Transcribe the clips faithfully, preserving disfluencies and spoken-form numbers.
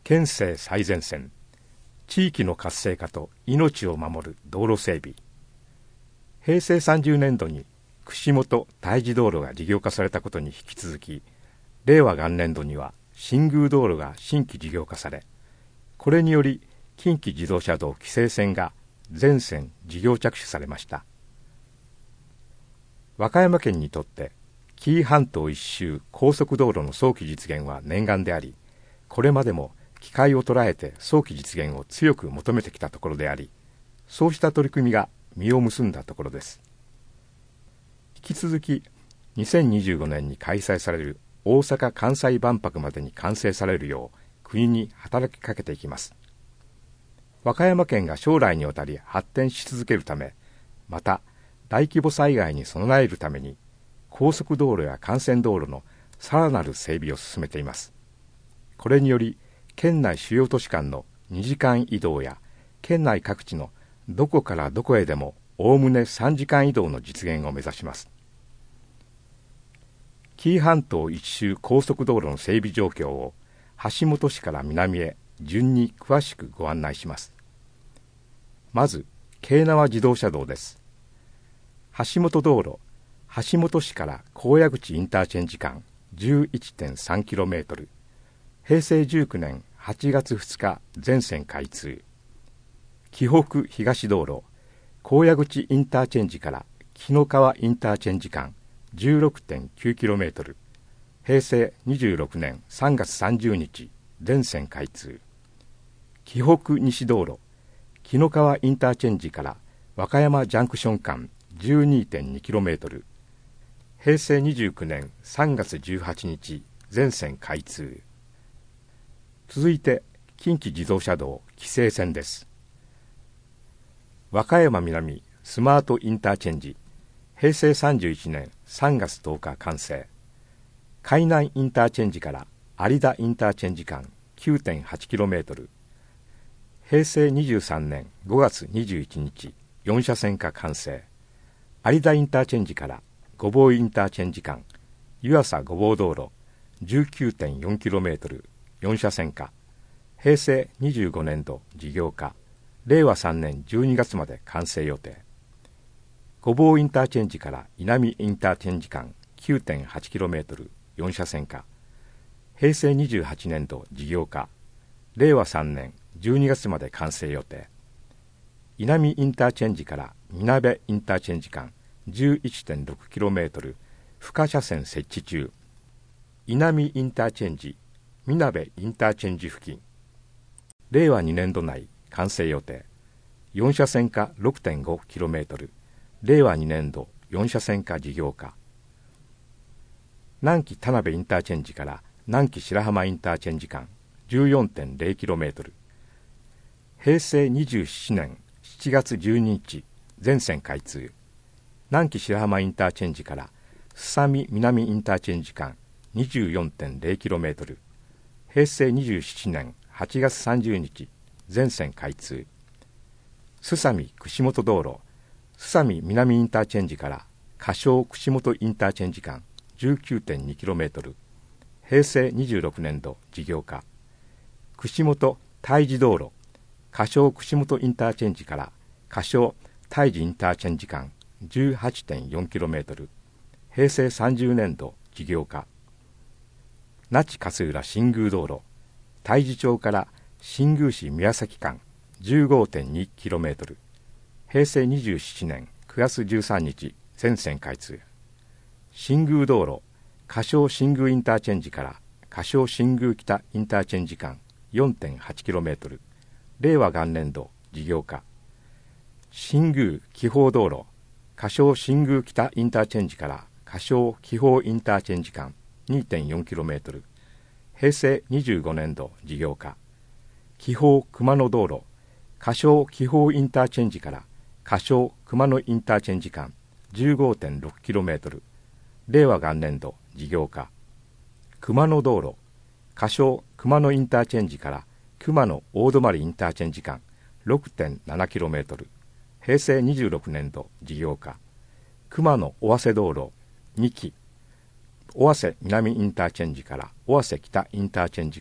県政最前線、地域の活性化と命を守る道路整備。へいせいさんじゅうねんどに串本太地道路が事業化されたことに引き続き、れいわ元年度には新宮道路が新規事業化され、これにより近畿自動車道紀勢線が全線事業着手されました。和歌山県にとって紀伊半島一周高速道路の早期実現は念願であり、これまでも機会を捉えて早期実現を強く求めてきたところであり、そうした取り組みが実を結んだところです。引き続きにせんにじゅうごねんに開催される大阪・関西万博までに完成されるよう国に働きかけていきます。和歌山県が将来にわたり発展し続けるため、また大規模災害に備えるために高速道路や幹線道路のさらなる整備を進めています。これにより県内主要都市間のにじかん移動や県内各地のどこからどこへでもおおむねさんじかん移動の実現を目指します。紀伊半島一周高速道路の整備状況を橋本市から南へ順に詳しくご案内します。まず京奈和自動車道です。橋本道路、橋本市から高野口インターチェンジ間 じゅういってんさんキロメートル、へいせいじゅうきゅうねんはちがつふつか全線開通。紀北東道路、高野口インターチェンジから紀の川インターチェンジ間 じゅうろくてんきゅうキロメートル、へいせいにじゅうろくねんさんがつさんじゅうにち全線開通。紀北西道路、紀の川インターチェンジから和歌山ジャンクション間 じゅうにてんにキロメートル、へいせいにじゅうきゅうねんさんがつじゅうはちにち全線開通。続いて近畿自動車道紀勢線です。和歌山南スマートインターチェンジ、へいせいさんじゅういちねんさんがつとおか完成。海南インターチェンジから有田インターチェンジ間 きゅうてんはちキロメートル、へいせいにじゅうさんねんごがつにじゅういちにちよんしゃせん化完成。有田インターチェンジから御坊インターチェンジ間湯浅御坊道路 じゅうきゅうてんよんキロメートル、よんしゃせん化、へいせいにじゅうごねんど事業化、れいわさんねんじゅうにがつまで完成予定。御坊インターチェンジから稲見インターチェンジ間 きゅうてんはちキロメートル、よんしゃせん化、へいせいにじゅうはちねんど事業化、れいわさんねんじゅうにがつまで完成予定。稲見インターチェンジからみなべインターチェンジ間 じゅういってんろくキロメートル、負荷車線設置中。稲見インターチェンジ、みなべインターチェンジ付近、れいわにねんど内完成予定。よんしゃせん化 ろくてんごキロメートル、れいわにねんどよんしゃせん化事業化。南紀田辺インターチェンジから南紀白浜インターチェンジ間 じゅうよんてんぜろキロメートル、へいせいにじゅうななねんしちがつじゅうににち全線開通。南紀白浜インターチェンジからすさみ南インターチェンジ間 にじゅうよんてんぜろキロメートル、へいせいにじゅうななねんはちがつさんじゅうにち全線開通。すさみ串本道路、すさみ南インターチェンジから仮称串本インターチェンジ間 じゅうきゅうてんにキロメートル、へいせいにじゅうろくねんど事業化。串本太地道路、仮称串本インターチェンジから仮称太地インターチェンジ間 じゅうはちてんよんキロメートル、へいせいさんじゅうねんど事業化。那智勝浦新宮道路、太地町から新宮市宮崎間 じゅうごてんにキロメートル、へいせいにじゅうななねんくがつじゅうさんにち全線開通。新宮道路、仮称新宮インターチェンジから仮称新宮北インターチェンジ間 よんてんはちキロメートル、れいわ元年度事業化。新宮紀宝道路、仮称新宮北インターチェンジから仮称紀宝インターチェンジ間 にてんよんキロメートル、へいせいにじゅうごねんど事業化。紀宝熊野道路、仮称紀宝インターチェンジから仮称熊野インターチェンジ間 じゅうごてんろくキロメートル、れいわ元年度事業化。熊野道路、仮称熊野インターチェンジから熊野大泊インターチェンジ間 ろくてんななキロメートル、へいせいにじゅうろくねんど事業化。熊野尾鷲道路にき、尾鷲南インターチェンジから尾鷲北インターチェンジ間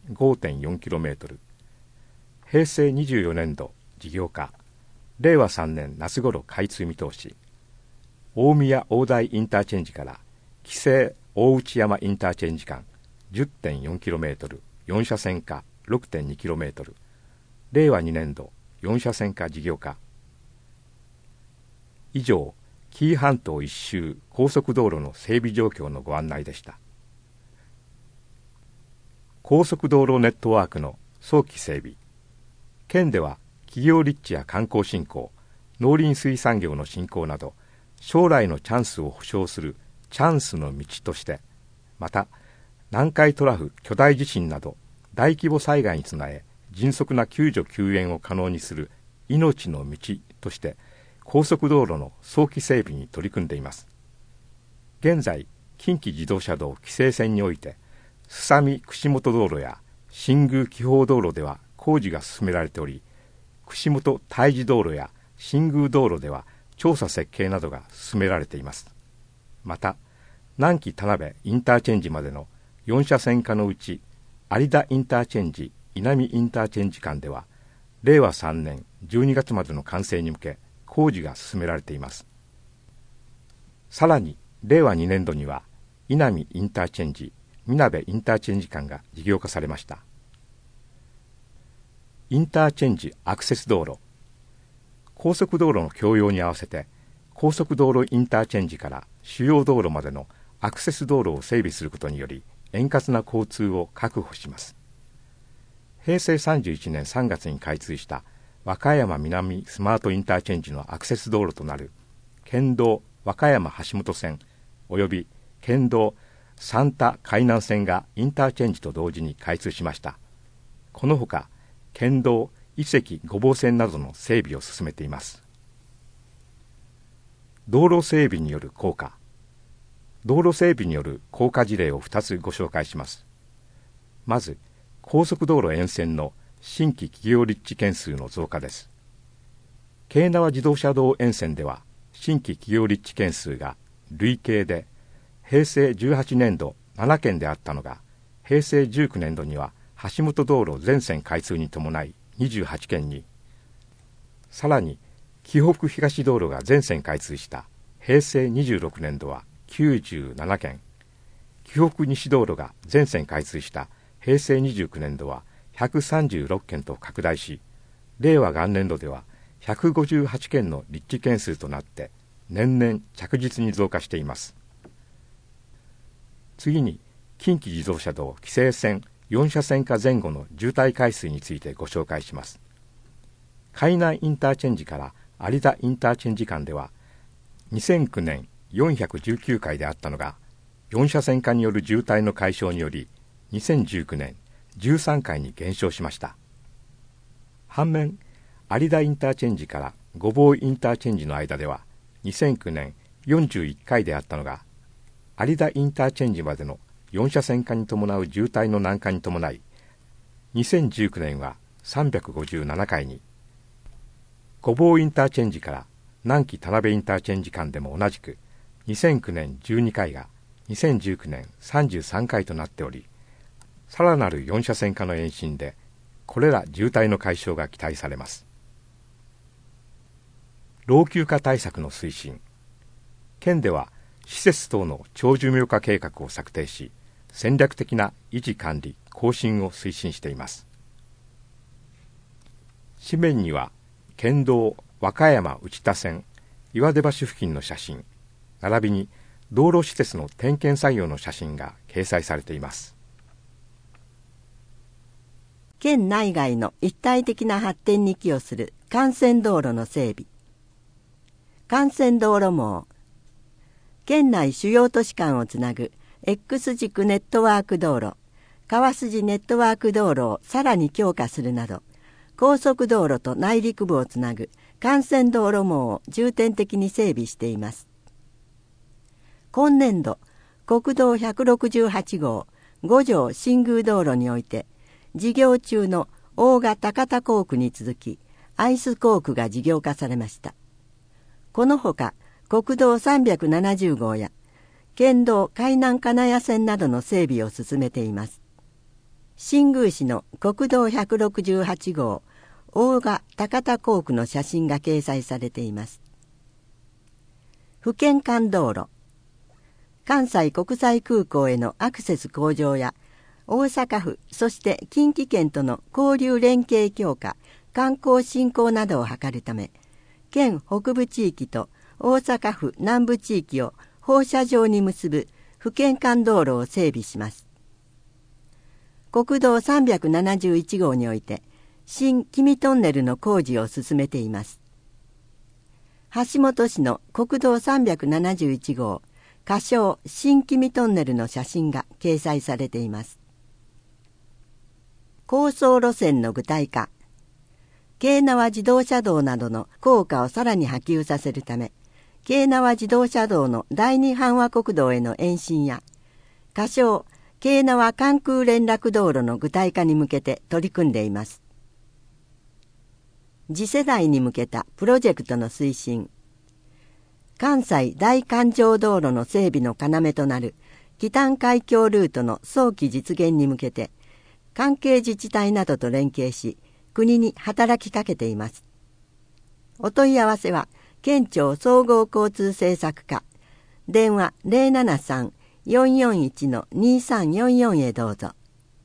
ごてんよんキロメートル、へいせいにじゅうよねんど事業化、れいわさんねん夏頃開通見通し、大宮大台インターチェンジから紀勢大内山インターチェンジ間 じゅってんよんキロメートル、よん車線化 ろくてんにキロメートル、れいわにねんどよん車線化事業化。以上、紀伊半島一周高速道路の整備状況のご案内でした。高速道路ネットワークの早期整備。県では企業立地や観光振興、農林水産業の振興など、将来のチャンスを保障するチャンスの道として、また南海トラフ巨大地震など大規模災害に備え迅速な救助救援を可能にする命の道として高速道路の早期整備に取り組んでいます。現在、近畿自動車道紀勢線においてすさみ串本道路や新宮紀宝道路では工事が進められており、串本太子道路や新宮道路では調査設計などが進められています。また、南紀田辺インターチェンジまでのよん車線化のうち、有田インターチェンジ、稲見インターチェンジ間では、れいわさんねんじゅうにがつまでの完成に向け、工事が進められています。さらに、れいわにねんどには、稲見インターチェンジ、みなべインターチェンジ間が事業化されました。インターチェンジアクセス道路。高速道路の供用に合わせて、高速道路インターチェンジから主要道路までのアクセス道路を整備することにより、円滑な交通を確保します。へいせいさんじゅういちねんさんがつに開通した和歌山南スマートインターチェンジのアクセス道路となる県道和歌山橋本線および県道三田海南線がインターチェンジと同時に開通しました。このほか県道伊関御坊線などの整備を進めています。道路整備による効果。道路整備による効果事例をふたつご紹介します。まず、高速道路沿線の新規企業立地件数の増加です。京奈和自動車道沿線では、新規企業立地件数が累計で、へいせいじゅうはちねんどななけんであったのが、へいせいじゅうきゅうねんどには橋本道路全線開通に伴いにじゅうはちけんに、さらに紀北東道路が全線開通したへいせいにじゅうろくねんどはきゅうじゅうななけん、紀北西道路が全線開通したへいせいにじゅうきゅうねんどはひゃくさんじゅうろっけんと拡大し、れいわ元年度ではひゃくごじゅうはちけんの立地件数となって年々着実に増加しています。次に近畿自動車道紀勢線よん車線化前後の渋滞回数についてご紹介します。海南インターチェンジから有田インターチェンジ間ではにせんきゅうねんよんひゃくじゅうきゅうかいであったのが、よん車線化による渋滞の解消によりにせんじゅうきゅうねんじゅうさんかいに減少しました。反面、有田インターチェンジから御坊インターチェンジの間ではにせんきゅうねんよんじゅういっかいであったのが、有田インターチェンジまでのよん車線化に伴う渋滞の南下に伴い、にせんじゅうきゅうねんはさんびゃくごじゅうななかいに、御坊インターチェンジから南紀田辺インターチェンジ間でも同じくにせんきゅうねんじゅうにかいがにせんじゅうきゅうねんさんじゅうさんかいとなっており、さらなるよん車線化の延伸でこれら渋滞の解消が期待されます。老朽化対策の推進。県では施設等の長寿命化計画を策定し、戦略的な維持管理更新を推進しています。紙面には県道和歌山内田線岩出橋付近の写真並びに道路施設の点検作業の写真が掲載されています。 県内外の一体的な発展に寄与する幹線道路の整備。幹線道路網。県内主要都市間をつなぐ X 軸ネットワーク道路、川筋ネットワーク道路をさらに強化するなど、高速道路と内陸部をつなぐ幹線道路網を重点的に整備しています。今年度、国道ひゃくろくじゅうはちごう五条新宮道路において、事業中の大賀高田工区に続き、アイス工区が事業化されました。このほか、国道さんびゃくななじゅうごうや県道海南金谷線などの整備を進めています。 新宮市の国道ひゃくろくじゅうはち号大賀高田工区の写真が掲載されています。府県間道路、関西国際空港へのアクセス向上や大阪府そして近畿圏との交流連携強化、観光振興などを図るため、県北部地域と大阪府南部地域を放射状に結ぶ府県間道路を整備します。国道さんびゃくななじゅういち号において新君トンネルの工事を進めています。橋本市の国道さんびゃくななじゅういち号仮称新君トンネルの写真が掲載されています。構想路線の具体化、京奈和自動車道などの効果をさらに波及させるため、京奈和自動車道の第二阪和国道への延伸や、仮称京奈和関空連絡道路の具体化に向けて取り組んでいます。次世代に向けたプロジェクトの推進、関西大環状道路の整備の要となる北谷海峡ルートの早期実現に向けて、関係自治体などと連携し、国に働きかけています。お問い合わせは、県庁総合交通政策課、電話 ゼロななさん よんよんいち にさんよんよん へどうぞ。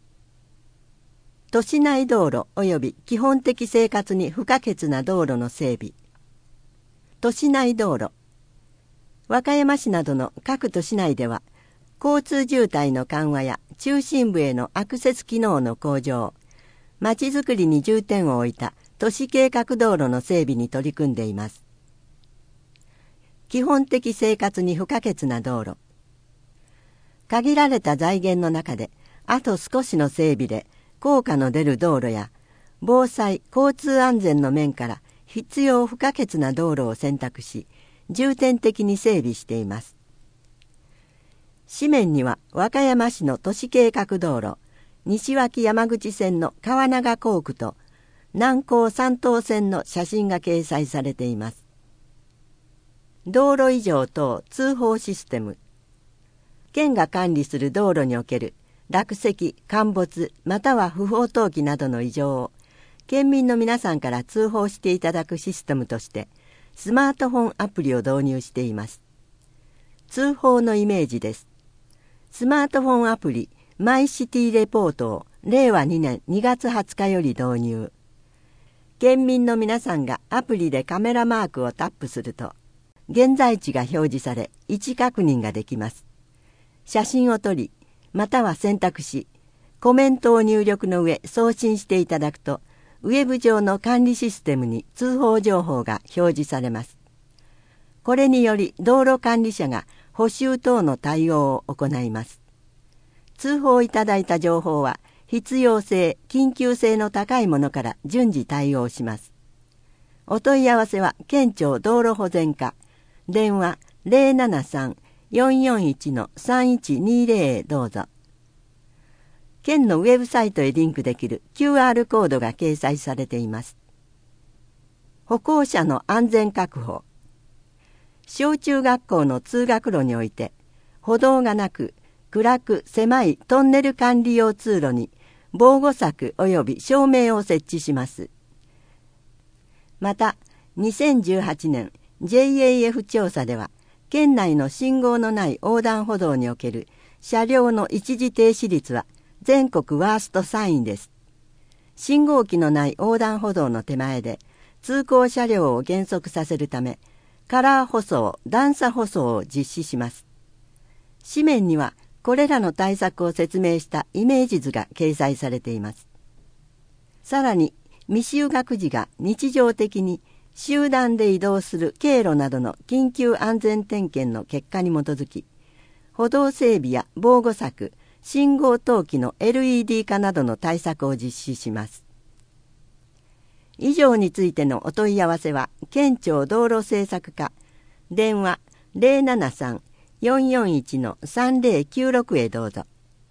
都市内道路及び基本的生活に不可欠な道路の整備。都市内道路。和歌山市などの各都市内では、交通渋滞の緩和や中心部へのアクセス機能の向上、まちづくりに重点を置いた都市計画道路の整備に取り組んでいます。基本的生活に不可欠な道路。限られた財源の中で、あと少しの整備で効果の出る道路や、防災・交通安全の面から必要不可欠な道路を選択し、重点的に整備しています。紙面には和歌山市の都市計画道路、西脇山口線の川長工区と南高三東線の写真が掲載されています。道路異常等通報システム。県が管理する道路における落石、陥没または不法投棄などの異常を県民の皆さんから通報していただくシステムとしてスマートフォンアプリを導入しています。通報のイメージです。スマートフォンアプリマイシティレポートをれいわにねんにがつはつかより導入。県民の皆さんがアプリでカメラマークをタップすると、現在地が表示され位置確認ができます。写真を撮り、または選択し、コメントを入力の上送信していただくと、ウェブ上の管理システムに通報情報が表示されます。これにより道路管理者が補修等の対応を行います。通報いただいた情報は必要性・緊急性の高いものから順次対応します。お問い合わせは県庁道路保全課、電話 ゼロななさん よんよんいち さんいちにゼロ へどうぞ。県のウェブサイトへリンクできる キューアール コードが掲載されています。歩行者の安全確保。小中学校の通学路において、歩道がなく、暗く狭いトンネル管理用通路に防護柵及び照明を設置します。また、にせんじゅうはちねん ジェイエーエフ 調査では、県内の信号のない横断歩道における車両の一時停止率は全国ワーストさんいです。信号機のない横断歩道の手前で通行車両を減速させるため、カラー舗装、段差舗装を実施します。紙面にはこれらの対策を説明したイメージ図が掲載されています。さらに、未就学児が日常的に集団で移動する経路などの緊急安全点検の結果に基づき、歩道整備や防護柵、信号灯器の エルイーディー 化などの対策を実施します。以上についてのお問い合わせは、県庁道路政策課、電話 ゼロななさん よんよんいち さんゼロきゅうろく へどうぞ。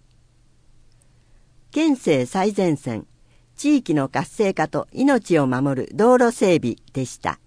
県政最前線、地域の活性化と命を守る道路整備でした。